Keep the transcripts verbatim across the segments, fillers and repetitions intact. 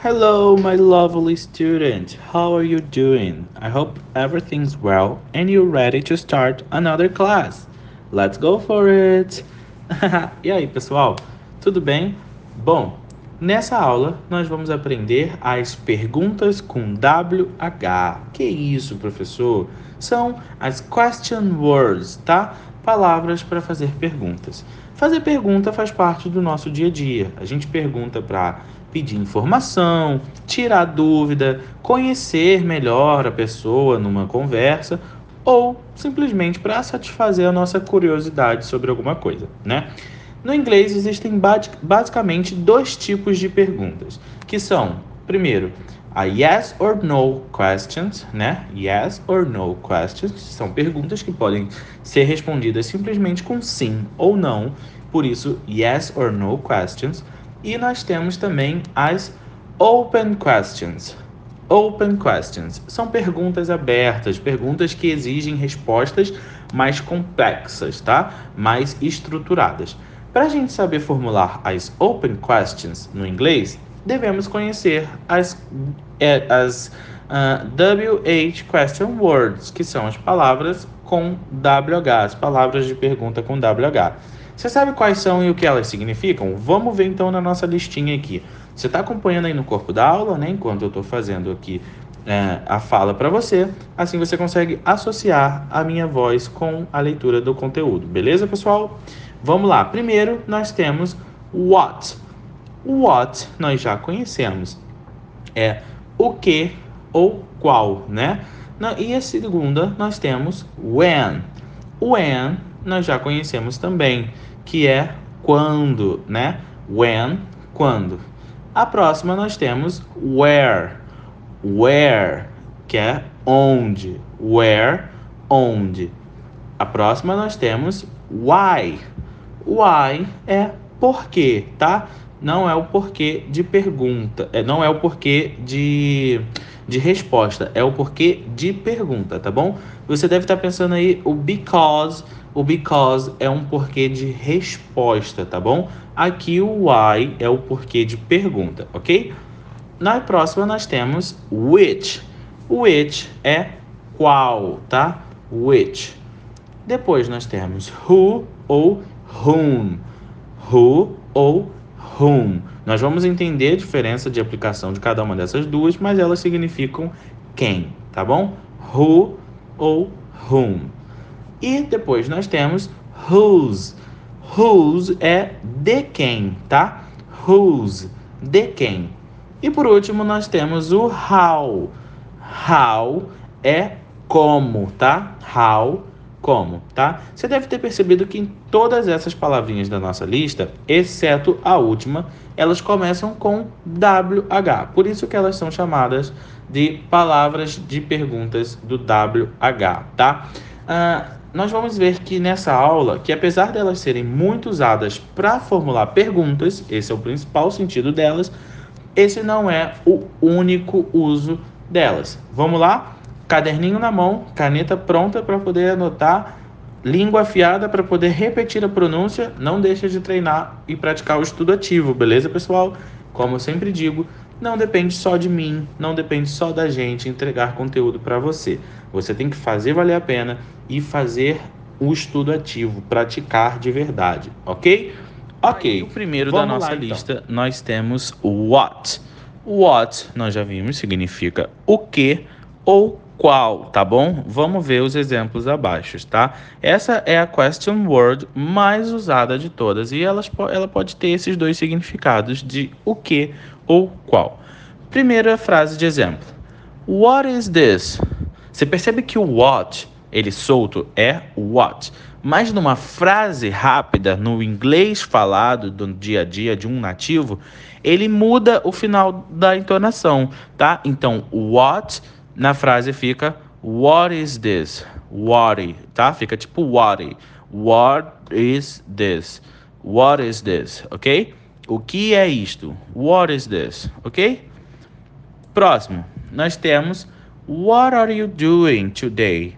Hello, my lovely student. How are you doing? I hope everything's well and you're ready to start another class. Let's go for it! E aí, pessoal? Tudo bem? Bom, nessa aula nós vamos aprender as perguntas com W H. Que isso, professor? São as question words, tá? Palavras para fazer perguntas. Fazer pergunta faz parte do nosso dia a dia. A gente pergunta para pedir informação, tirar dúvida, conhecer melhor a pessoa numa conversa ou simplesmente para satisfazer a nossa curiosidade sobre alguma coisa, né? No inglês existem basicamente dois tipos de perguntas, que são, primeiro, a yes or no questions, né? Yes or no questions, são perguntas que podem ser respondidas simplesmente com sim ou não, por isso yes or no questions. E nós temos também as open questions. Open questions são perguntas abertas, perguntas que exigem respostas mais complexas, tá? Mais estruturadas. Para a gente saber formular as open questions no inglês, devemos conhecer as, as uh, W H question words, que são as palavras com W H, as palavras de pergunta com W H. Você sabe quais são e o que elas significam? Vamos ver então na nossa listinha aqui. Você está acompanhando aí no corpo da aula, né? Enquanto eu estou fazendo aqui é, a fala para você. Assim você consegue associar a minha voz com a leitura do conteúdo. Beleza, pessoal? Vamos lá. Primeiro, nós temos what. What nós já conhecemos. É o que ou qual, né? E a segunda, nós temos when. When nós já conhecemos também, que é quando, né? When, quando. A próxima nós temos where. Where, que é onde. Where, onde. A próxima nós temos why. Why é porquê, tá? Não é o porquê de pergunta, é, não é o porquê de, de resposta, é o porquê de pergunta, tá bom? Você deve estar pensando aí, o because, o because é um porquê de resposta, tá bom? Aqui o why é o porquê de pergunta, ok? Na próxima nós temos which. Which é qual, tá? Which. Depois nós temos who ou whom. Who ou whom. Nós vamos entender a diferença de aplicação de cada uma dessas duas, mas elas significam quem, tá bom? Who ou whom. E depois nós temos whose. Whose é de quem, tá? Whose, de quem. E por último nós temos o how. How é como, tá? How, como, tá? Você deve ter percebido que em todas essas palavrinhas da nossa lista, exceto a última, elas começam com W H. Por isso que elas são chamadas de palavras de perguntas do W H, tá? Ah, nós vamos ver que nessa aula, que apesar delas serem muito usadas para formular perguntas, esse é o principal sentido delas, esse não é o único uso delas. Vamos lá? Caderninho na mão, caneta pronta para poder anotar, língua afiada para poder repetir a pronúncia. Não deixa de treinar e praticar o estudo ativo, beleza, pessoal? Como eu sempre digo, não depende só de mim, não depende só da gente entregar conteúdo para você. Você tem que fazer valer a pena e fazer o estudo ativo, praticar de verdade, ok? Ok, o primeiro da nossa lá, lista então. Nós temos what. What, nós já vimos, significa o que ou qual, tá bom? Vamos ver os exemplos abaixo, tá? Essa é a question word mais usada de todas e elas, ela pode ter esses dois significados de o que ou qual. Primeira frase de exemplo. What is this? Você percebe que o what, ele solto, é what. Mas numa frase rápida, no inglês falado do dia a dia de um nativo, ele muda o final da entonação, tá? Então, what na frase fica what is this? What, tá? Fica tipo what. What is this? What is this? Ok? O que é isto? What is this? Ok? Próximo, nós temos what are you doing today?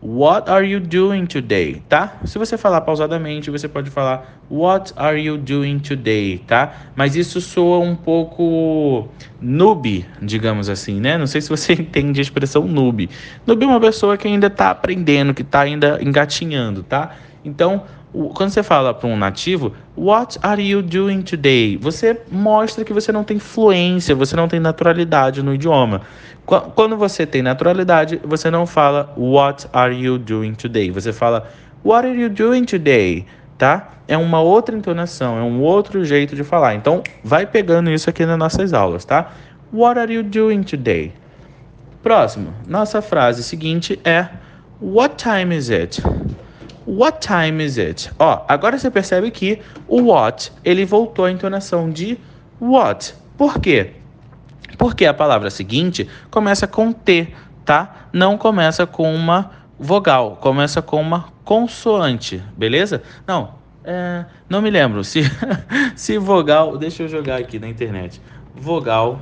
What are you doing today, tá? Se você falar pausadamente, você pode falar What are you doing today, tá? Mas isso soa um pouco noob, digamos assim, né? Não sei se você entende a expressão noob. Noob é uma pessoa que ainda tá aprendendo, que tá ainda engatinhando, tá? Então, quando você fala para um nativo, What are you doing today? Você mostra que você não tem fluência, você não tem naturalidade no idioma. Quando você tem naturalidade, você não fala What are you doing today? Você fala What are you doing today? Tá? É uma outra entonação, é um outro jeito de falar. Então, vai pegando isso aqui nas nossas aulas, tá? What are you doing today? Próximo. Nossa frase seguinte é What time is it? What time is it? Ó, agora você percebe que o what, ele voltou à entonação de what. Por quê? Porque a palavra seguinte começa com T, tá? Não começa com uma vogal, começa com uma consoante, beleza? Não, é, não me lembro se, se vogal... Deixa eu jogar aqui na internet. Vogal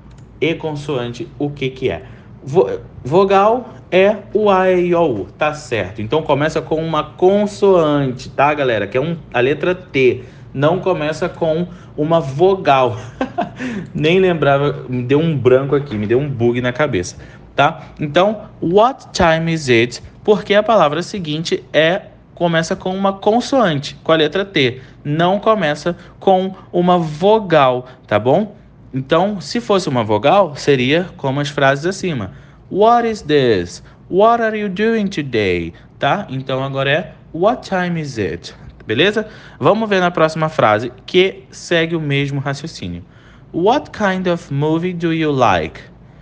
e consoante, o que que é? Vo, vogal é o A, E, I, O U, tá certo. Então começa com uma consoante, tá, galera? Que é um, a letra T. Não começa com uma vogal. Nem lembrava, me deu um branco aqui, me deu um bug na cabeça, tá? Então, what time is it? Porque a palavra seguinte é começa com uma consoante, com a letra T. Não começa com uma vogal, tá bom? Então, se fosse uma vogal, seria como as frases acima. What is this? What are you doing today? Tá? Então, agora é What time is it? Beleza? Vamos ver na próxima frase, que segue o mesmo raciocínio. What kind of movie do you like?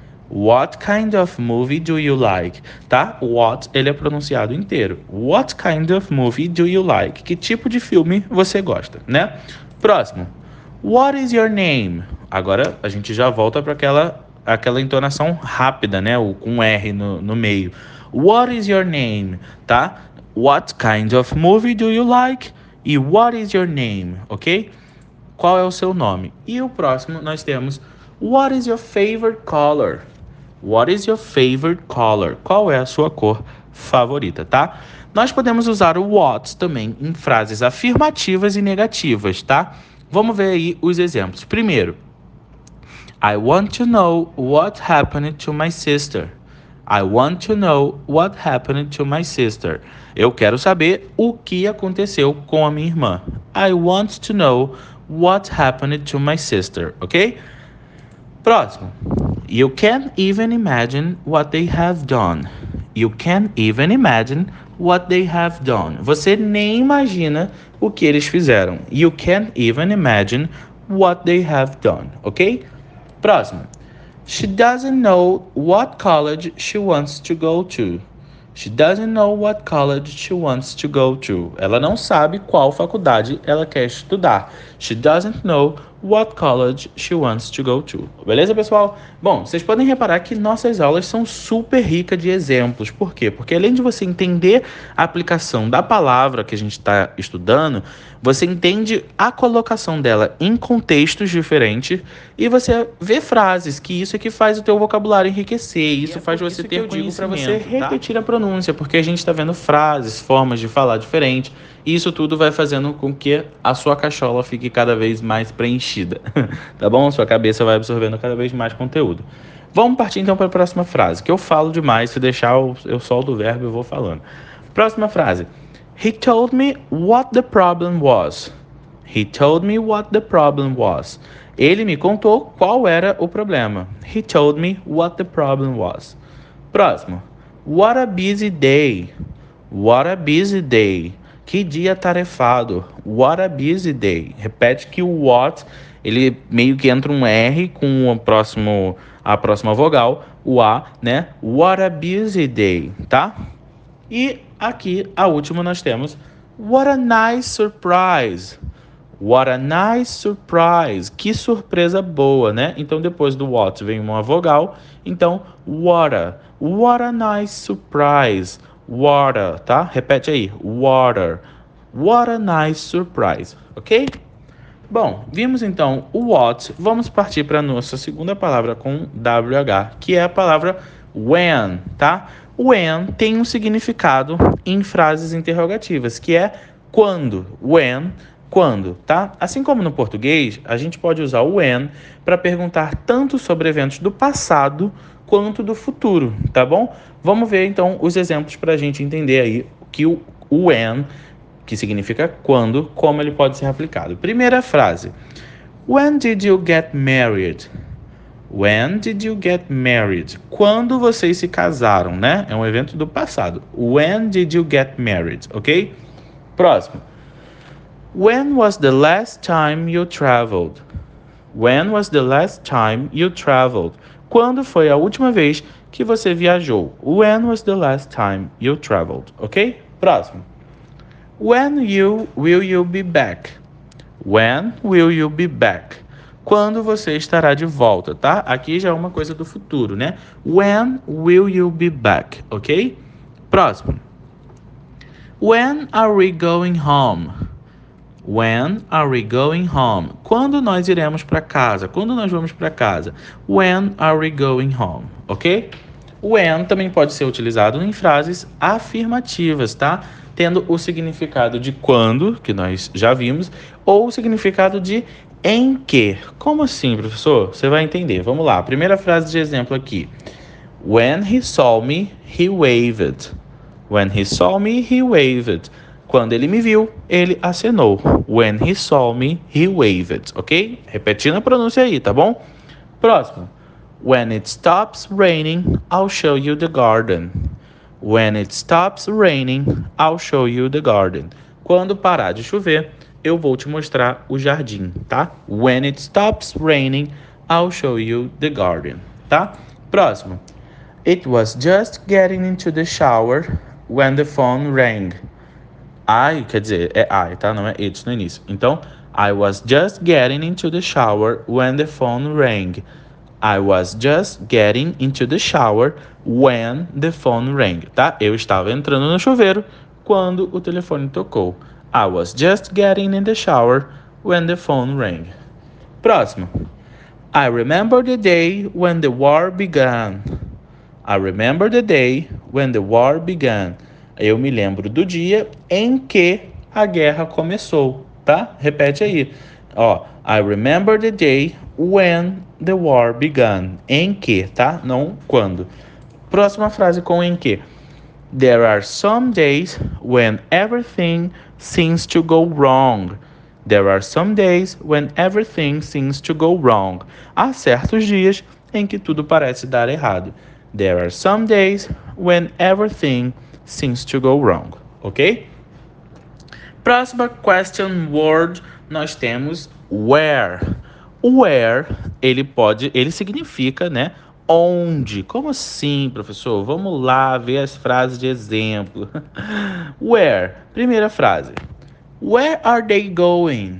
What kind of movie do you like? Tá? What, ele é pronunciado inteiro. What kind of movie do you like? Que tipo de filme você gosta, né? Próximo. What is your name? Agora a gente já volta para aquela, aquela entonação rápida, né? O, com R no, no meio. What is your name? Tá? What kind of movie do you like? E what is your name? Ok? Qual é o seu nome? E o próximo nós temos What is your favorite color? What is your favorite color? Qual é a sua cor favorita, tá? Nós podemos usar o what também em frases afirmativas e negativas, tá? Vamos ver aí os exemplos. Primeiro, I want to know what happened to my sister. I want to know what happened to my sister. Eu quero saber o que aconteceu com a minha irmã. I want to know what happened to my sister, ok? Próximo. You can't even imagine what they have done. You can't even imagine what they have done. Você nem imagina o que eles fizeram. You can't even imagine what they have done, ok? Próximo. She doesn't know what college she wants to go to. She doesn't know what college she wants to go to. Ela não sabe qual faculdade ela quer estudar. She doesn't know what college she wants to go to. Beleza, pessoal? Bom, vocês podem reparar que nossas aulas são super ricas de exemplos. Por quê? Porque além de você entender a aplicação da palavra que a gente está estudando, você entende a colocação dela em contextos diferentes e você vê frases, que isso é que faz o teu vocabulário enriquecer, isso é faz você isso ter conhecimento, para você repetir, tá? A pronúncia, porque a gente está vendo frases, formas de falar diferentes, e isso tudo vai fazendo com que a sua cachola fique cada vez mais preenchida, tá bom? Sua cabeça vai absorvendo cada vez mais conteúdo. Vamos partir então para a próxima frase, que eu falo demais, se deixar eu, eu solto o verbo e vou falando. Próxima frase. He told me what the problem was. He told me what the problem was. Ele me contou qual era o problema. He told me what the problem was. Próximo. What a busy day. What a busy day. Que dia tarefado. What a busy day. Repete que o what, ele meio que entra um R com o próximo, a próxima vogal, o A, né? What a busy day, tá? E aqui, a última, nós temos What a nice surprise. What a nice surprise. Que surpresa boa, né? Então, depois do what vem uma vogal. Então, what a. What a nice surprise. Water, tá? Repete aí. Water. What a nice surprise. Ok? Bom, vimos então o what. Vamos partir para a nossa segunda palavra com W H, que é a palavra when, tá? When tem um significado em frases interrogativas, que é quando. When, quando, tá? Assim como no português, a gente pode usar o when para perguntar tanto sobre eventos do passado quanto do futuro, tá bom? Vamos ver então os exemplos para a gente entender aí que o when, que significa quando, como ele pode ser aplicado. Primeira frase. When did you get married? When did you get married? Quando vocês se casaram, né? É um evento do passado. When did you get married? Ok? Próximo. When was the last time you traveled? When was the last time you traveled? Quando foi a última vez que você viajou? When was the last time you traveled? Ok? Próximo. When you will you be back? When will you be back? Quando você estará de volta, tá? Aqui já é uma coisa do futuro, né? When will you be back? Ok? Próximo. When are we going home? When are we going home? Quando nós iremos para casa? Quando nós vamos para casa? When are we going home? Ok? When também pode ser utilizado em frases afirmativas, tá? Tendo o significado de quando, que nós já vimos, ou o significado de em que. Como assim, professor? Você vai entender. Vamos lá. Primeira frase de exemplo aqui. When he saw me, he waved. When he saw me, he waved. Quando ele me viu, ele acenou. When he saw me, he waved. Ok? Repetindo a pronúncia aí, tá bom? Próximo. When it stops raining, I'll show you the garden. When it stops raining, I'll show you the garden. Quando parar de chover, eu vou te mostrar o jardim, tá? When it stops raining, I'll show you the garden, tá? Próximo. It was just getting into the shower when the phone rang. I, quer dizer, é I, tá? Não é it no início. Então, I was just getting into the shower when the phone rang. I was just getting into the shower when the phone rang, tá? Eu estava entrando no chuveiro quando o telefone tocou. I was just getting in the shower when the phone rang. Próximo. I remember the day when the war began. I remember the day when the war began. Eu me lembro do dia em que a guerra começou, tá? Repete aí. Ó, I remember the day when the war began. Em que, tá? Não quando. Próxima frase com em que. There are some days when everything seems to go wrong. There are some days when everything seems to go wrong. Há certos dias em que tudo parece dar errado. There are some days when everything seems to go wrong. Ok? Próxima question word, nós temos where. Where, ele pode, ele significa, né? Onde? Como assim, professor? Vamos lá ver as frases de exemplo. Where? Primeira frase. Where are they going?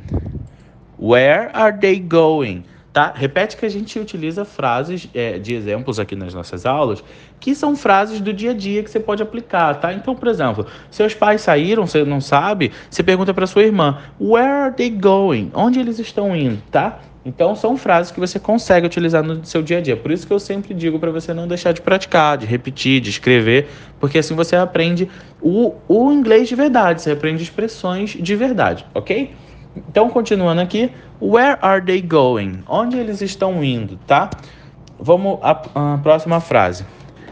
Where are they going? Tá? Repete que a gente utiliza frases é, de exemplos aqui nas nossas aulas, que são frases do dia a dia que você pode aplicar, tá? Então, por exemplo, seus pais saíram, você não sabe, você pergunta para sua irmã, where are they going? Onde eles estão indo, tá? Então, são frases que você consegue utilizar no seu dia a dia. Por isso que eu sempre digo para você não deixar de praticar, de repetir, de escrever, porque assim você aprende o, o inglês de verdade, você aprende expressões de verdade, ok? Então, continuando aqui, where are they going? Onde eles estão indo, tá? Vamos à, à próxima frase.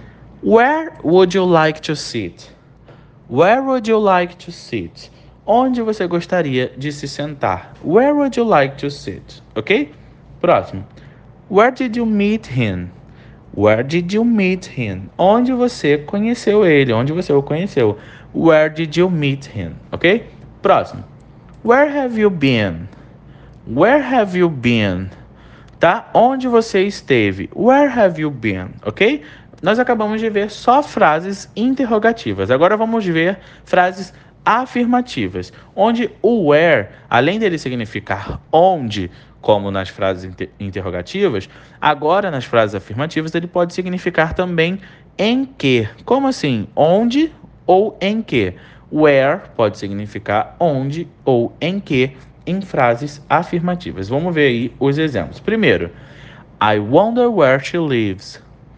Where would you like to sit? Where would you like to sit? Onde você gostaria de se sentar? Where would you like to sit? Ok? Próximo. Where did you meet him? Where did you meet him? Onde você conheceu ele? Onde você o conheceu? Where did you meet him? Ok? Próximo. Where have you been? Where have you been? Tá? Onde você esteve? Where have you been? Ok? Nós acabamos de ver só frases interrogativas. Agora vamos ver frases afirmativas, onde o where, além dele significar onde, como nas frases inter- interrogativas, agora nas frases afirmativas ele pode significar também em que. Como assim? Onde ou em que? Where pode significar onde ou em que em frases afirmativas. Vamos ver aí os exemplos. Primeiro, I wonder where she lives.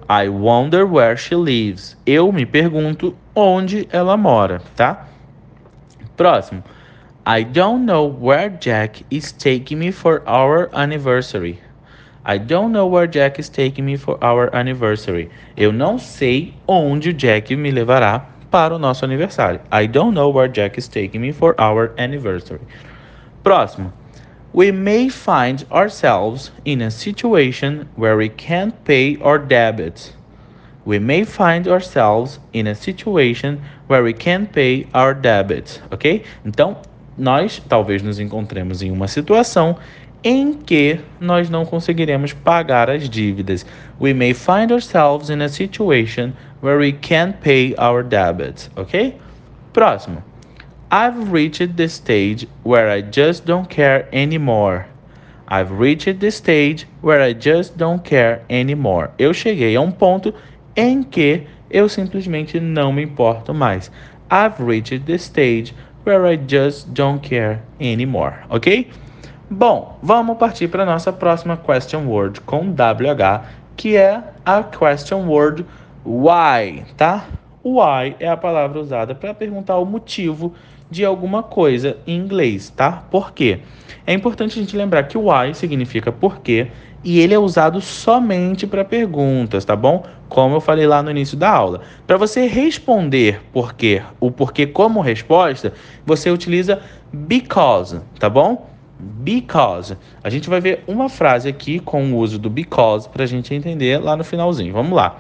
I wonder where she lives. Eu me pergunto onde ela mora, tá? Próximo. I don't know where Jack is taking me for our anniversary. I don't know where Jack is taking me for our anniversary. Eu não sei onde o Jack me levará para o nosso aniversário. I don't know where Jack is taking me for our anniversary. Próximo. We may find ourselves in a situation where we can't pay our debts. We may find ourselves in a situation where we can't pay our debts, ok? Então, nós talvez nos encontremos em uma situação em que nós não conseguiremos pagar as dívidas. We may find ourselves in a situation where we can't pay our debts, ok? Próximo. I've reached the stage where I just don't care anymore. I've reached the stage where I just don't care anymore. Eu cheguei a um ponto em que eu simplesmente não me importo mais. I've reached the stage where I just don't care anymore, ok? Bom, vamos partir para a nossa próxima question word com W H, que é a question word why, tá? Why é a palavra usada para perguntar o motivo de alguma coisa em inglês, tá? Por quê? É importante a gente lembrar que o why significa por quê e ele é usado somente para perguntas, tá bom? Como eu falei lá no início da aula. Para você responder por quê, o porquê como resposta, você utiliza because, tá bom? Because. A gente vai ver uma frase aqui com o uso do because para a gente entender lá no finalzinho. Vamos lá.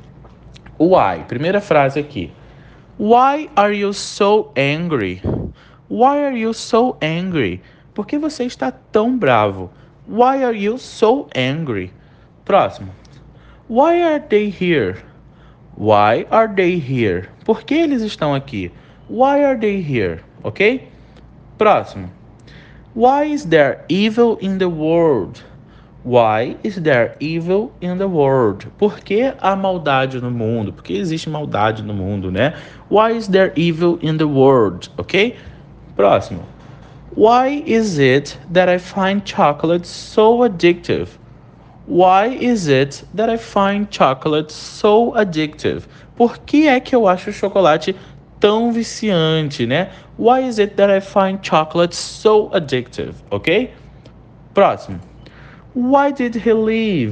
Why? Primeira frase aqui. Why are you so angry? Why are you so angry? Por que você está tão bravo? Why are you so angry? Próximo. Why are they here? Why are they here? Por que eles estão aqui? Why are they here? Ok? Próximo. Why is there evil in the world? Why is there evil in the world? Por que há maldade no mundo? Por que existe maldade no mundo, né? Why is there evil in the world? Ok? Próximo. Why is it that I find chocolate so addictive? Why is it that I find chocolate so addictive? Por que é que eu acho o chocolate tão viciante, né? Why is it that I find chocolate so addictive? Ok? Próximo. Why did he leave?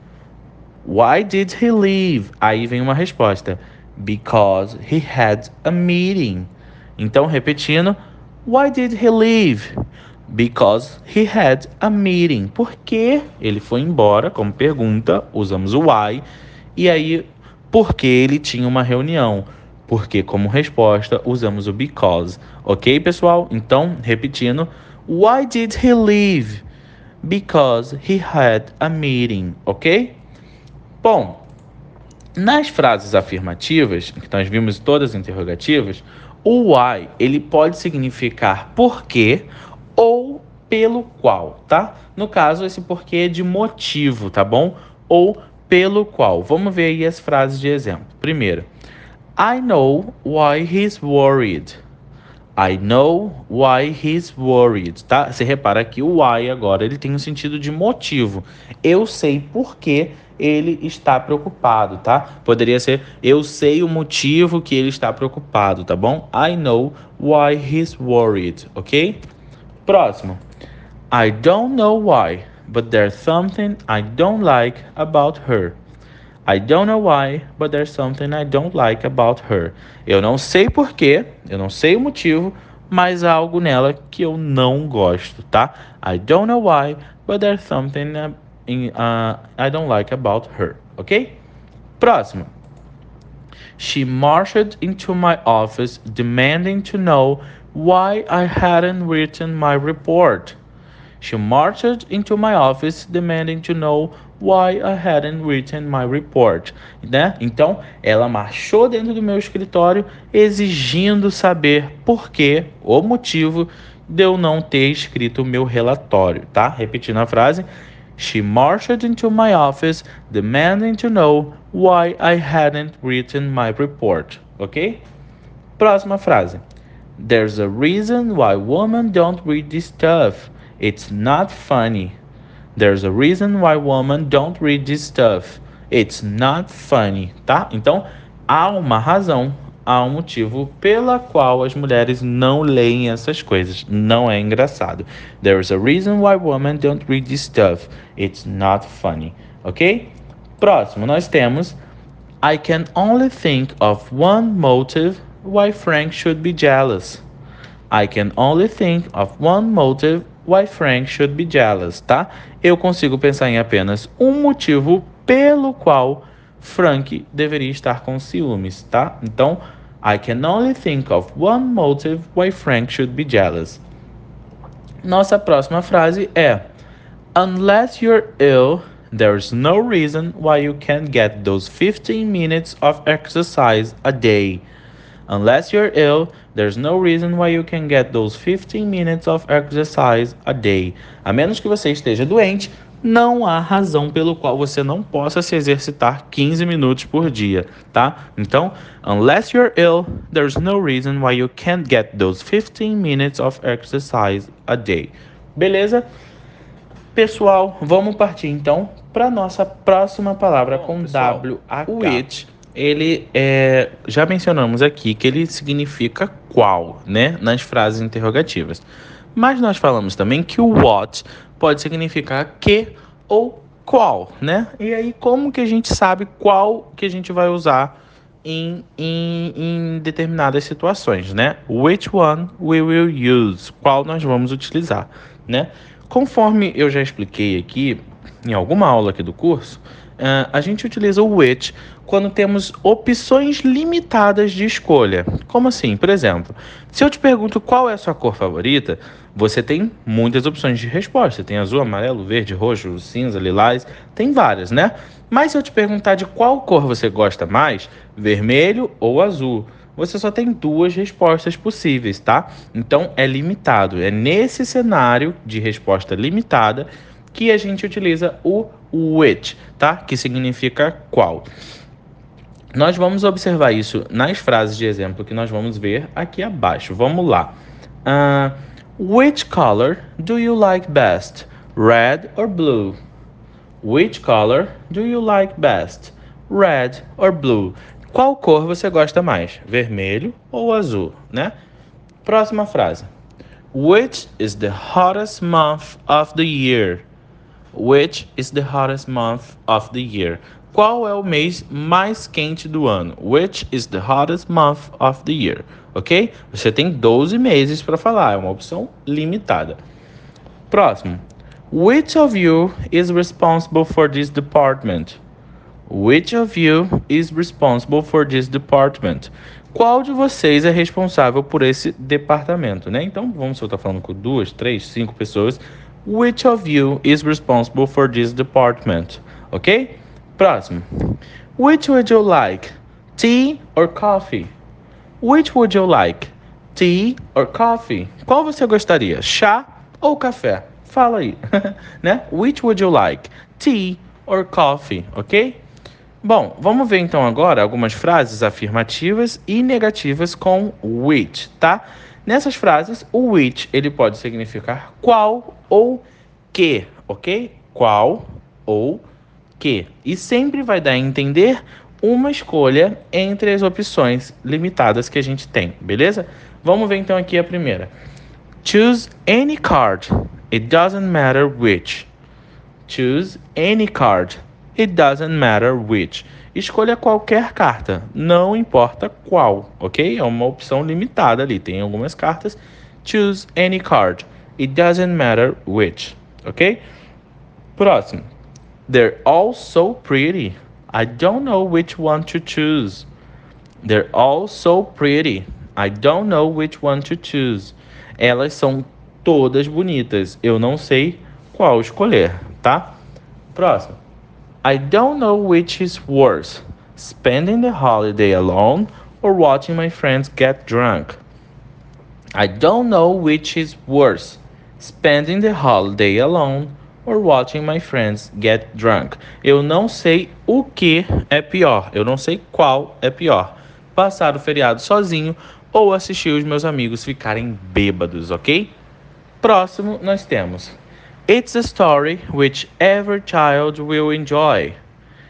Why did he leave? Aí vem uma resposta. Because he had a meeting. Então, repetindo. Why did he leave? Because he had a meeting. Por que ele foi embora? Como pergunta, usamos o why. E aí, porque ele tinha uma reunião. Porque, como resposta, usamos o because. Ok, pessoal? Então, repetindo. Why did he leave? Because he had a meeting, ok? Bom, nas frases afirmativas, que nós vimos todas as interrogativas, o why, ele pode significar porquê ou pelo qual, tá? No caso, esse porquê é de motivo, tá bom? Ou pelo qual. Vamos ver aí as frases de exemplo. Primeiro, I know why he's worried. I know why he's worried, tá? Você repara que o why agora, ele tem um sentido de motivo. Eu sei por que ele está preocupado, tá? Poderia ser, eu sei o motivo que ele está preocupado, tá bom? I know why he's worried, ok? Próximo. I don't know why, but there's something I don't like about her. I don't know why, but there's something I don't like about her. Eu não sei porquê, eu não sei o motivo, mas há algo nela que eu não gosto, tá? I don't know why, but there's something uh, in, uh, I don't like about her, ok? Próximo. She marched into my office demanding to know why I hadn't written my report. She marched into my office demanding to know why I hadn't written my report, né? Então, ela marchou dentro do meu escritório exigindo saber por que, o motivo de eu não ter escrito o meu relatório, tá? Repetindo a frase. She marched into my office demanding to know why I hadn't written my report, ok? Próxima frase. There's a reason why women don't read this stuff. It's not funny. There's a reason why women don't read this stuff. It's not funny, tá? Então, há uma razão, há um motivo pela qual as mulheres não leem essas coisas. Não é engraçado. There's a reason why women don't read this stuff. It's not funny, ok? Próximo, nós temos I can only think of one motive why Frank should be jealous. I can only think of one motive why Frank should be jealous, tá? Eu consigo pensar em apenas um motivo pelo qual Frank deveria estar com ciúmes, tá? Então, I can only think of one motive why Frank should be jealous. Nossa próxima frase é Unless you're ill, there's no reason why you can't get those fifteen minutes of exercise a day. Unless you're ill, there's no reason why you can get those fifteen minutes of exercise a day. A menos que você esteja doente, não há razão pelo qual você não possa se exercitar quinze minutos por dia, tá? Então, unless you're ill, there's no reason why you can't get those fifteen minutes of exercise a day. Beleza? Pessoal, vamos partir então para nossa próxima palavra Bom, com pessoal, W H. Which, ele é, já mencionamos aqui que ele significa qual, né, nas frases interrogativas. Mas nós falamos também que o what pode significar que ou qual, né? E aí como que a gente sabe qual que a gente vai usar em, em, em determinadas situações, né? Which one we will use? Qual nós vamos utilizar, né? Conforme eu já expliquei aqui, em alguma aula aqui do curso, uh, a gente utiliza o which quando temos opções limitadas de escolha. Como assim? Por exemplo, se eu te pergunto qual é a sua cor favorita, você tem muitas opções de resposta. Tem azul, amarelo, verde, roxo, cinza, lilás, tem várias, né? Mas se eu te perguntar de qual cor você gosta mais, vermelho ou azul, você só tem duas respostas possíveis, tá? Então é limitado. É nesse cenário de resposta limitada que a gente utiliza o which, tá? Que significa qual. Nós vamos observar isso nas frases de exemplo que nós vamos ver aqui abaixo. Vamos lá. Uh, which color do you like best? Red or blue? Which color do you like best? Red or blue? Qual cor você gosta mais? Vermelho ou azul, né? Próxima frase. Which is the hottest month of the year? Which is the hottest month of the year? Qual é o mês mais quente do ano? Which is the hottest month of the year? Ok? Você tem doze meses para falar, é uma opção limitada. Próximo. Which of you is responsible for this department? Which of you is responsible for this department? Qual de vocês é responsável por esse departamento, né? Então, vamos se eu estou falando com duas, três, cinco pessoas. Which of you is responsible for this department? Ok? Próximo. Which would you like? Tea or coffee? Which would you like? Tea or coffee? Qual você gostaria? Chá ou café? Fala aí, né? Which would you like? Tea or coffee? Ok? Bom, vamos ver então agora algumas frases afirmativas e negativas com which, tá? Nessas frases, o which ele pode significar qual ou que, ok? Qual ou que. E sempre vai dar a entender uma escolha entre as opções limitadas que a gente tem, beleza? Vamos ver então aqui a primeira. Choose any card. It doesn't matter which. Choose any card. It doesn't matter which. Escolha qualquer carta, não importa qual, ok? É uma opção limitada ali, tem algumas cartas. Choose any card. It doesn't matter which, ok? Próximo. They're all so pretty. I don't know which one to choose. They're all so pretty. I don't know which one to choose. Elas são todas bonitas. Eu não sei qual escolher, tá? Próximo. I don't know which is worse, spending the holiday alone or watching my friends get drunk. I don't know which is worse, spending the holiday alone or watching my friends get drunk. Eu não sei o que é pior, eu não sei qual é pior. Passar o feriado sozinho ou assistir os meus amigos ficarem bêbados, ok? Próximo nós temos It's a story which every child will enjoy.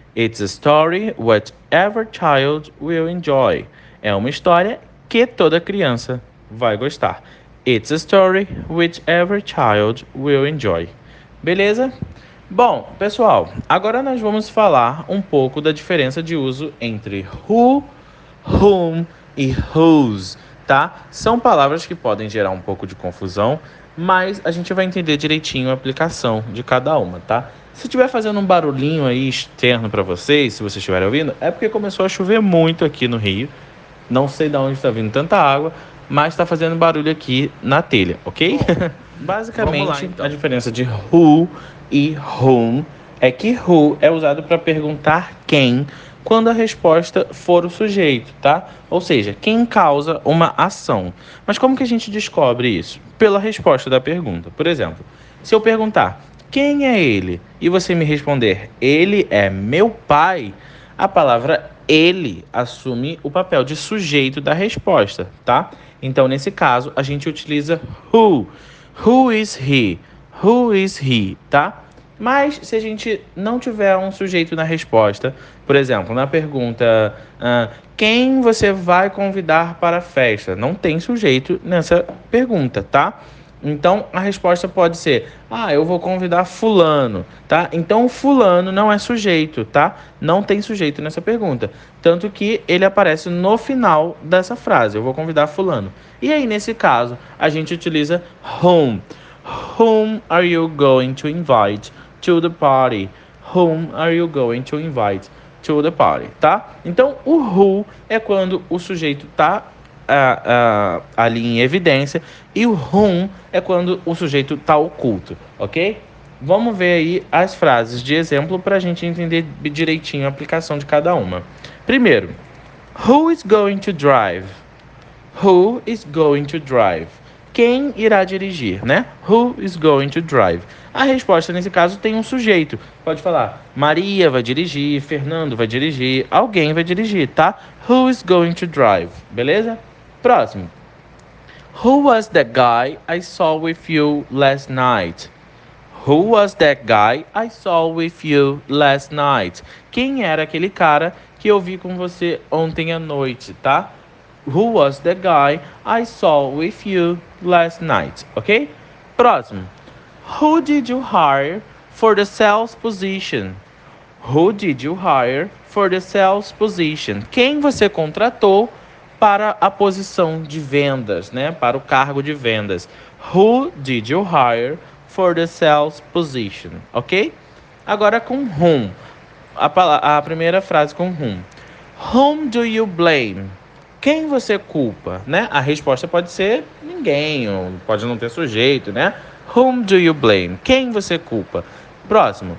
It's a story what every child will enjoy. É uma história que toda criança vai gostar. It's a story which every child will enjoy. Beleza? Bom, pessoal, agora nós vamos falar um pouco da diferença de uso entre who, whom e whose, tá? São palavras que podem gerar um pouco de confusão, mas a gente vai entender direitinho a aplicação de cada uma, tá? Se estiver fazendo um barulhinho aí externo para vocês, se vocês estiverem ouvindo, é porque começou a chover muito aqui no Rio. Não sei de onde está vindo tanta água, mas está fazendo barulho aqui na telha, ok? Basicamente, lá, então. A diferença de who e whom é que who é usado para perguntar quem quando a resposta for o sujeito, tá? Ou seja, quem causa uma ação. Mas como que a gente descobre isso? Pela resposta da pergunta. Por exemplo, se eu perguntar quem é ele e você me responder ele é meu pai, a palavra ele assume o papel de sujeito da resposta, tá? Então, nesse caso, a gente utiliza who. Who is he? Who is he, tá? Mas se a gente não tiver um sujeito na resposta, por exemplo, na pergunta uh, quem você vai convidar para a festa? Não tem sujeito nessa pergunta, tá? Então, a resposta pode ser, ah, eu vou convidar fulano, tá? Então, fulano não é sujeito, tá? Não tem sujeito nessa pergunta. Tanto que ele aparece no final dessa frase, eu vou convidar fulano. E aí, nesse caso, a gente utiliza whom. Whom are you going to invite to the party? Whom are you going to invite to the party, tá? Então, o who é quando o sujeito tá Uh, uh, ali em evidência, e o whom é quando o sujeito está oculto, ok? Vamos ver aí as frases de exemplo para a gente entender direitinho a aplicação de cada uma. Primeiro, who is going to drive? Who is going to drive? Quem irá dirigir, né? Who is going to drive? A resposta nesse caso tem um sujeito. Pode falar, Maria vai dirigir, Fernando vai dirigir, alguém vai dirigir, tá? Who is going to drive? Beleza? Próximo. Who was that guy I saw with you last night? Who was that guy I saw with you last night? Quem era aquele cara que eu vi com você ontem à noite, tá? Who was the guy I saw with you last night, ok? Próximo. Who did you hire for the sales position? Who did you hire for the sales position? Quem você contratou para a posição de vendas, né? Para o cargo de vendas. Who did you hire for the sales position, ok? Agora com whom. A, a primeira frase com whom. Whom do you blame? Quem você culpa, né? A resposta pode ser ninguém, ou pode não ter sujeito, né? Whom do you blame? Quem você culpa? Próximo.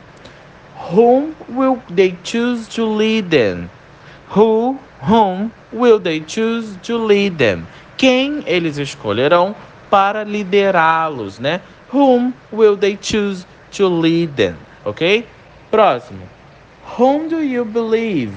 Whom will they choose to lead them? Who, whom will they choose to lead them? Quem eles escolherão para liderá-los, né? Whom will they choose to lead them? Ok? Próximo. Whom do you believe?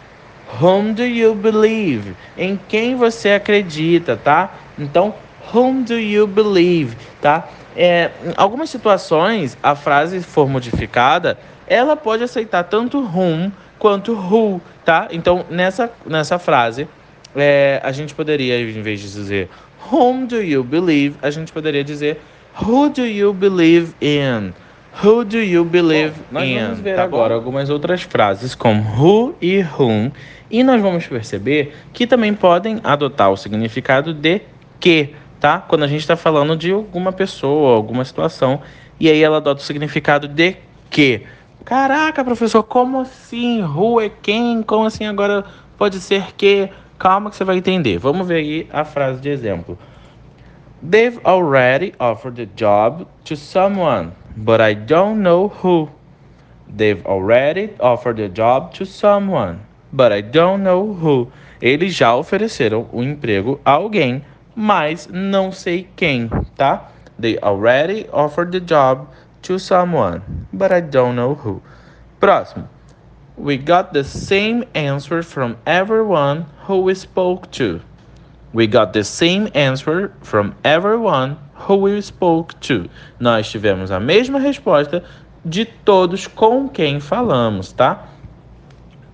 Whom do you believe? Em quem você acredita, tá? Então, whom do you believe, tá? É, em algumas situações, a frase for modificada, ela pode aceitar tanto whom quanto who, tá? Então, nessa, nessa frase, é, a gente poderia, em vez de dizer whom do you believe, a gente poderia dizer who do you believe in? Who do you believe bom, nós in? Vamos ver tá agora bom? Algumas outras frases como who e whom, e nós vamos perceber que também podem adotar o significado de que, tá? Quando a gente está falando de alguma pessoa, alguma situação, e aí ela adota o significado de que. Caraca, professor, como assim? Who é quem? Como assim agora pode ser que? Calma que você vai entender. Vamos ver aí a frase de exemplo. They've already offered the job to someone, but I don't know who. They've already offered the job to someone, but I don't know who. Eles já ofereceram o emprego a alguém, mas não sei quem, tá? They already offered the job to someone, but I don't know who. Próximo. We got the same answer from everyone who we spoke to. We got the same answer from everyone who we spoke to. Nós tivemos a mesma resposta de todos com quem falamos, tá?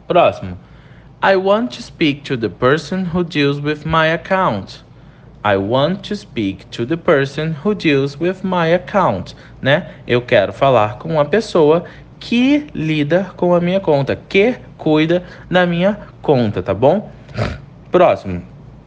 Próximo. I want to speak to the person who deals with my account. I want to speak to the person who deals with my account, né? Eu quero falar com uma pessoa que lida com a minha conta, que cuida da minha conta, tá bom? Próximo.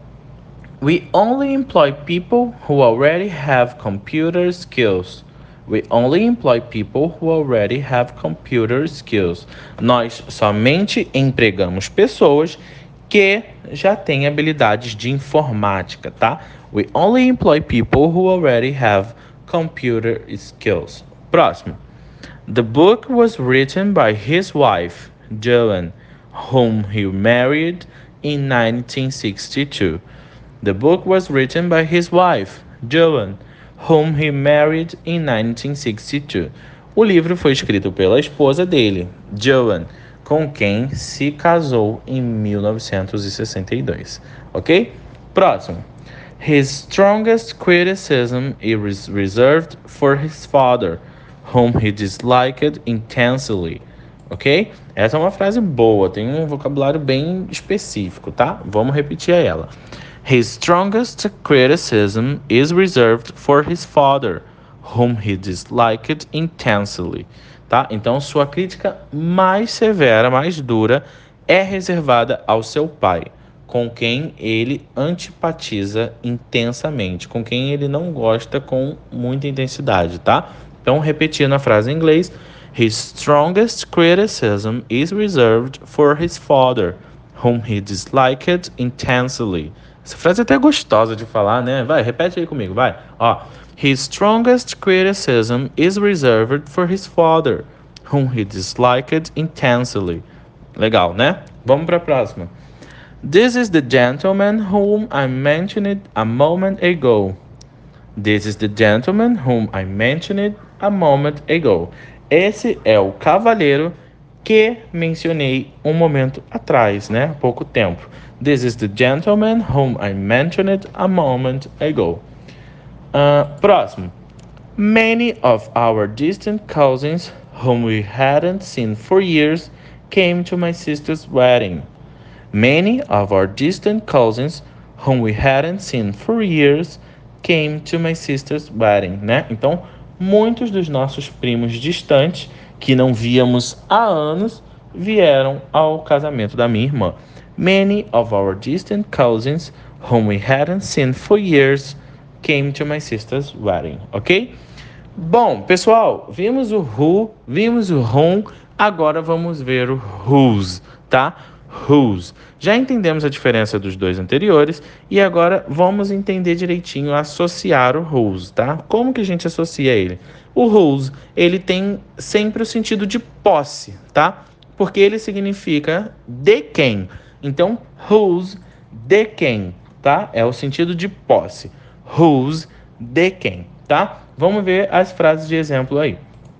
We only employ people who already have computer skills. We only employ people who already have computer skills. Nós somente empregamos pessoas que já têm habilidades de informática, tá? We only employ people who already have computer skills. Próximo. The book was written by his wife, Joan, whom he married in nineteen sixty-two. The book was written by his wife, Joan, whom he married in nineteen sixty-two. O livro foi escrito pela esposa dele, Joan, com quem se casou em mil novecentos e sessenta e dois. Ok? Próximo. His strongest criticism is reserved for his father, whom he disliked intensely. Ok? Essa é uma frase boa, tem um vocabulário bem específico, tá? Vamos repetir ela. His strongest criticism is reserved for his father, whom he disliked intensely. Tá? Então, sua crítica mais severa, mais dura, é reservada ao seu pai, com quem ele antipatiza intensamente, com quem ele não gosta com muita intensidade, tá? Então, repetindo a frase em inglês, his strongest criticism is reserved for his father, whom he disliked intensely. Essa frase é até gostosa de falar, né? Vai, repete aí comigo, vai. Ó, his strongest criticism is reserved for his father, whom he disliked intensely. Legal, né? Vamos para a próxima. This is the gentleman whom I mentioned a moment ago. This is the gentleman whom I mentioned a moment ago. Esse é o cavalheiro que mencionei um momento atrás, né? Há pouco tempo. This is the gentleman whom I mentioned a moment ago. Uh, próximo. Many of our distant cousins whom we hadn't seen for years came to my sister's wedding. Many of our distant cousins whom we hadn't seen for years came to my sister's wedding, né? Então, muitos dos nossos primos distantes que não víamos há anos vieram ao casamento da minha irmã. Many of our distant cousins whom we hadn't seen for years came to my sister's wedding, ok? Bom, pessoal, vimos o who, vimos o whom, agora vamos ver o whose, tá? Whose. Já entendemos a diferença dos dois anteriores e agora vamos entender direitinho associar o whose, tá? Como que a gente associa ele? O whose, ele tem sempre o sentido de posse, tá? Porque ele significa de quem. Então, whose, de quem, tá? É o sentido de posse. Whose, de quem, tá? Vamos ver as frases de exemplo aí.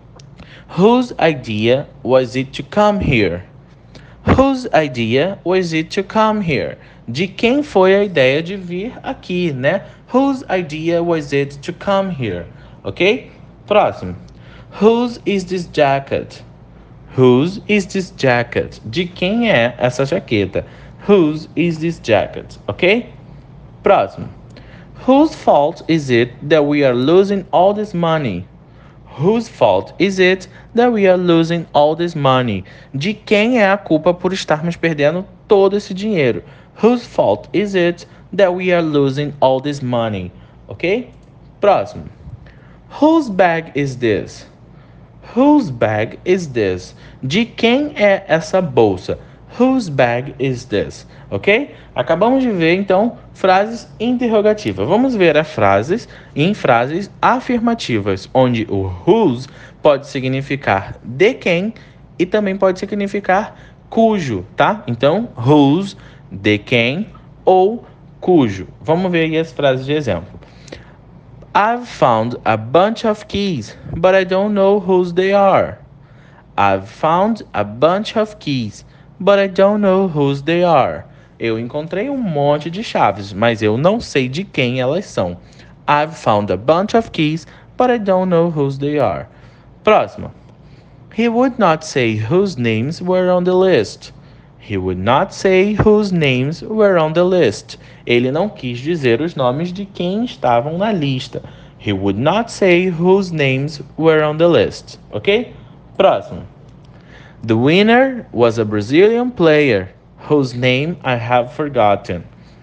Whose idea was it to come here? Whose idea was it to come here? De quem foi a ideia de vir aqui, né? Whose idea was it to come here? Ok? Próximo. Whose is this jacket? Whose is this jacket? De quem é essa jaqueta? Whose is this jacket? Ok? Próximo. Whose fault is it that we are losing all this money? Whose fault is it that we are losing all this money? De quem é a culpa por estarmos perdendo todo esse dinheiro? Whose fault is it that we are losing all this money? Ok? Próximo. Whose bag is this? Whose bag is this? De quem é essa bolsa? Whose bag is this? Ok? Acabamos de ver, então, frases interrogativas. Vamos ver as frases em frases afirmativas, onde o whose pode significar de quem e também pode significar cujo, tá? Então, whose, de quem ou cujo. Vamos ver aí as frases de exemplo. I've found a bunch of keys, but I don't know whose they are. I've found a bunch of keys, but I don't know whose they are. Eu encontrei um monte de chaves, mas eu não sei de quem elas são. I've found a bunch of keys, but I don't know whose they are. Próximo. He would not say whose names were on the list. He would not say whose names were on the list. Ele não quis dizer os nomes de quem estavam na lista. He would not say whose names were on the list. Ok? Próximo. The winner was a Brazilian player whose name I have forgotten.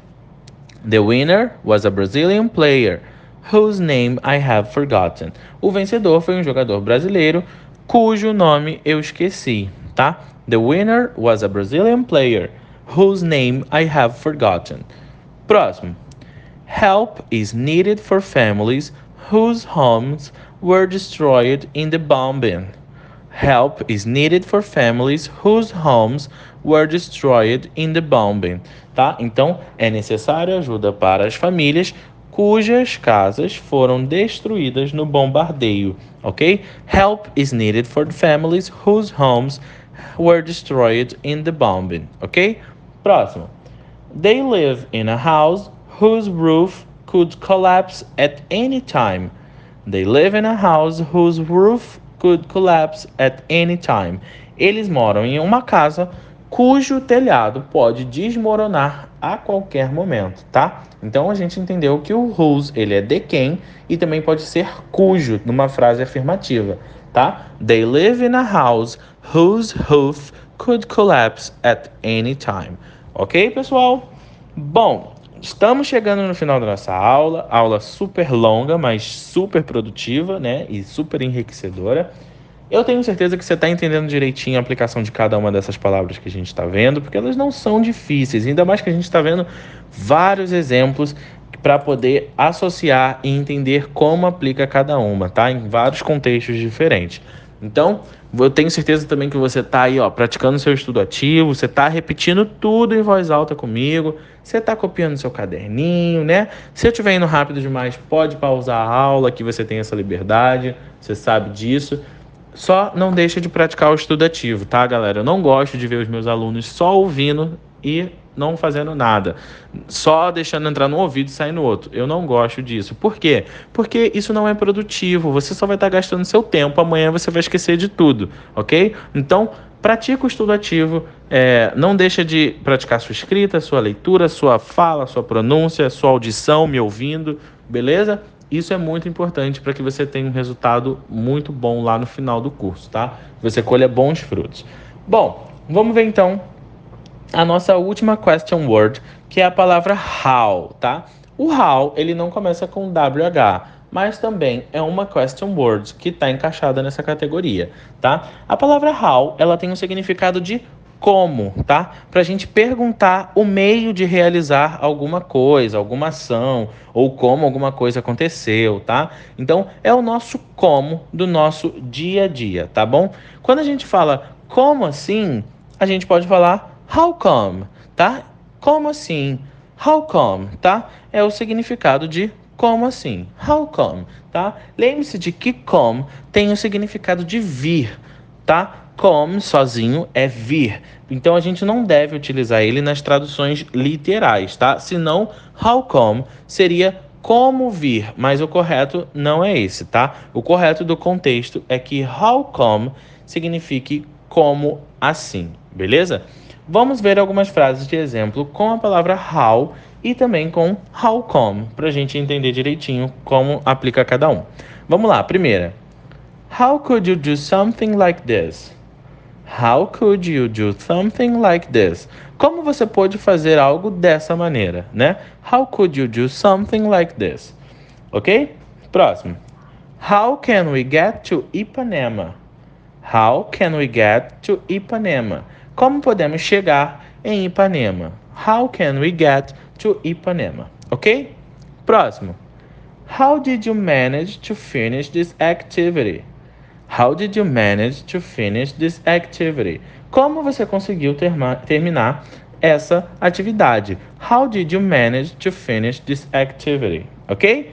The winner was a Brazilian player whose name I have forgotten. O vencedor foi um jogador brasileiro cujo nome eu esqueci, tá? The winner was a Brazilian player whose name I have forgotten. Próximo. Help is needed for families whose homes were destroyed in the bombing. Help is needed for families whose homes were destroyed in the bombing. Tá? Então, é necessária ajuda para as famílias cujas casas foram destruídas no bombardeio, ok? Help is needed for families whose homes were destroyed in the bombing, ok? Próximo. They live in a house whose roof could collapse at any time. They live in a house whose roof could collapse at any time. Eles moram em uma casa cujo telhado pode desmoronar a qualquer momento, tá? Então a gente entendeu que o whose, ele é de quem e também pode ser cujo numa frase afirmativa, tá? They live in a house whose roof could collapse at any time. Ok, pessoal? Bom, estamos chegando no final da nossa aula, aula super longa, mas super produtiva, né? E super enriquecedora. Eu tenho certeza que você está entendendo direitinho a aplicação de cada uma dessas palavras que a gente está vendo, porque elas não são difíceis, ainda mais que a gente está vendo vários exemplos para poder associar e entender como aplica cada uma, tá? Em vários contextos diferentes. Então, eu tenho certeza também que você está aí, ó, praticando seu estudo ativo, você está repetindo tudo em voz alta comigo, você está copiando seu caderninho, né? Se eu estiver indo rápido demais, pode pausar a aula, que você tem essa liberdade, você sabe disso. Só não deixa de praticar o estudo ativo, tá, galera? Eu não gosto de ver os meus alunos só ouvindo e não fazendo nada, só deixando entrar no ouvido e sair no outro. Eu não gosto disso. Por quê? Porque isso não é produtivo. Você só vai estar gastando seu tempo. Amanhã você vai esquecer de tudo, ok? Então, pratica o estudo ativo. É, não deixa de praticar sua escrita, sua leitura, sua fala, sua pronúncia, sua audição, me ouvindo, beleza? Isso é muito importante para que você tenha um resultado muito bom lá no final do curso, tá? Você colha bons frutos. Bom, vamos ver então a nossa última question word, que é a palavra how, tá? O how, ele não começa com W H, mas também é uma question word que está encaixada nessa categoria, tá? A palavra how, ela tem um significado de como, tá? Para a gente perguntar o meio de realizar alguma coisa, alguma ação, ou como alguma coisa aconteceu, tá? Então, é o nosso como do nosso dia a dia, tá bom? Quando a gente fala como assim, a gente pode falar how come, tá? Como assim? How come, tá? É o significado de como assim? How come, tá? Lembre-se de que come tem o significado de vir, tá? Come sozinho é vir. Então a gente não deve utilizar ele nas traduções literais, tá? Senão, how come seria como vir, mas o correto não é esse, tá? O correto do contexto é que how come signifique como assim, beleza? Vamos ver algumas frases de exemplo com a palavra how e também com how come, para a gente entender direitinho como aplica cada um. Vamos lá, primeira. How could you do something like this? How could you do something like this? Como você pode fazer algo dessa maneira, né? How could you do something like this? Ok? Próximo. How can we get to Ipanema? How can we get to Ipanema? Como podemos chegar em Ipanema? How can we get to Ipanema? Ok? Próximo. How did you manage to finish this activity? How did you manage to finish this activity? Como você conseguiu terma- terminar essa atividade? How did you manage to finish this activity? Ok?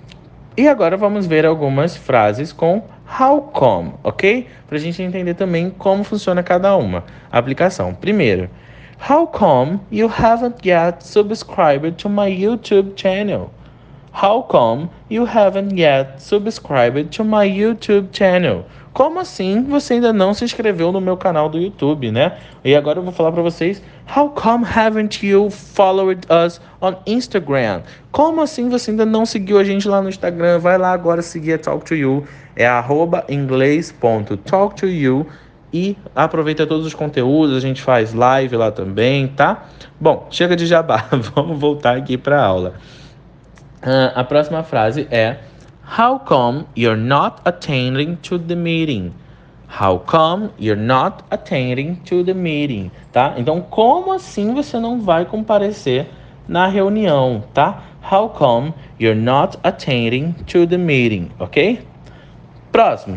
E agora vamos ver algumas frases com how come, ok? Para a gente entender também como funciona cada uma. Aplicação. Primeiro, how come you haven't yet subscribed to my YouTube channel? How come you haven't yet subscribed to my YouTube channel? como assim você ainda não se inscreveu no meu canal do YouTube, né? E agora eu vou falar para vocês, how come haven't you followed us on Instagram? Como assim você ainda não seguiu a gente lá no Instagram? Vai lá agora seguir a Talk to You, é arroba inglês ponto talk to you e aproveita todos os conteúdos, a gente faz live lá também, tá? Bom, chega de jabá, vamos voltar aqui para a aula. Uh, a próxima frase é how come you're not attending to the meeting? How come you're not attending to the meeting? Tá? Então, como assim você não vai comparecer na reunião, tá? How come you're not attending to the meeting, ok? Próximo.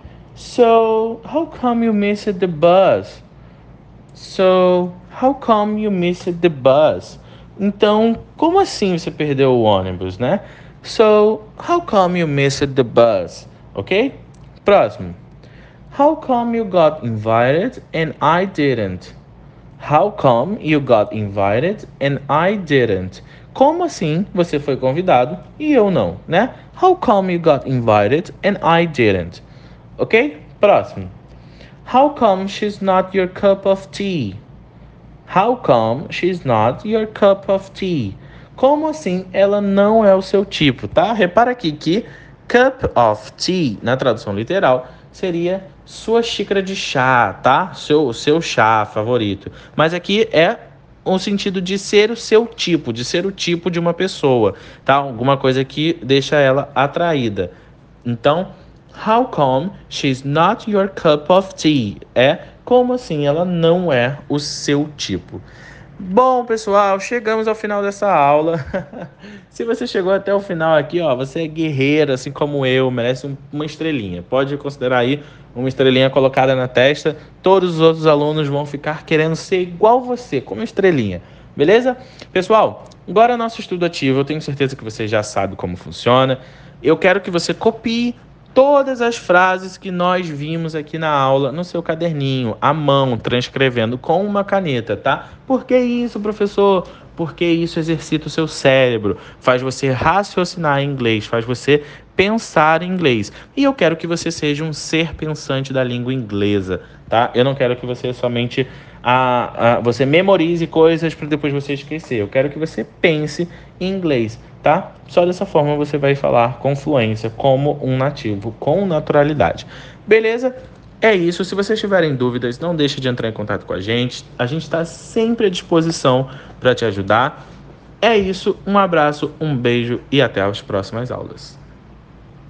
So, how come you missed the bus? So, how come you missed the bus? Então, como assim você perdeu o ônibus, né? So, how come you missed the bus? Ok? Próximo. How come you got invited and I didn't? How come you got invited and I didn't? Como assim você foi convidado e eu não, né? How come you got invited and I didn't? Ok? Próximo. How come she's not your cup of tea? How come she's not your cup of tea? Como assim ela não é o seu tipo, tá? Repara aqui que cup of tea, na tradução literal, seria sua xícara de chá, tá? Seu, seu chá favorito. Mas aqui é o sentido de ser o seu tipo, de ser o tipo de uma pessoa, tá? Alguma coisa que deixa ela atraída. Então, how come she's not your cup of tea? É como assim ela não é o seu tipo. Bom, pessoal, chegamos ao final dessa aula. Se você chegou até o final aqui, ó, você é guerreiro, assim como eu, merece um, uma estrelinha. Pode considerar aí uma estrelinha colocada na testa. Todos os outros alunos vão ficar querendo ser igual você, como estrelinha. Beleza? Pessoal, agora nosso estudo ativo, eu tenho certeza que você já sabe como funciona. Eu quero que você copie todas as frases que nós vimos aqui na aula no seu caderninho, à mão, transcrevendo com uma caneta, tá? Por que isso, professor? Porque isso exercita o seu cérebro, faz você raciocinar em inglês, faz você pensar em inglês. E eu quero que você seja um ser pensante da língua inglesa, tá? Eu não quero que você somente a, a, você memorize coisas para depois você esquecer. Eu quero que você pense em inglês, tá? Só dessa forma você vai falar com fluência, como um nativo, com naturalidade. Beleza? É isso. Se vocês tiverem dúvidas, não deixe de entrar em contato com a gente. A gente está sempre à disposição para te ajudar. É isso. Um abraço, um beijo e até as próximas aulas.